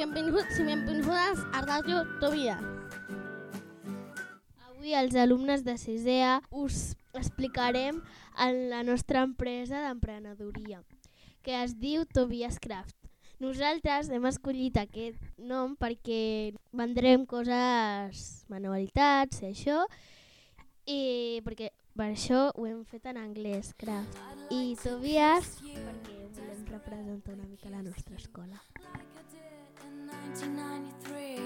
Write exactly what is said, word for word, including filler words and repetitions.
benvinguts i benvingudes a Ràdio Tobia. Avui els alumnes de sisè A us explicarem la nostra empresa d'emprenedoria, que es diu Tobias Craft. Nosaltres hem escollit aquest nom perquè vendrem coses, manualitats i això, i perquè per això ho hem fet en anglès, Craft. I Tobias perquè volem representar una mica la nostra escola. nineteen ninety-three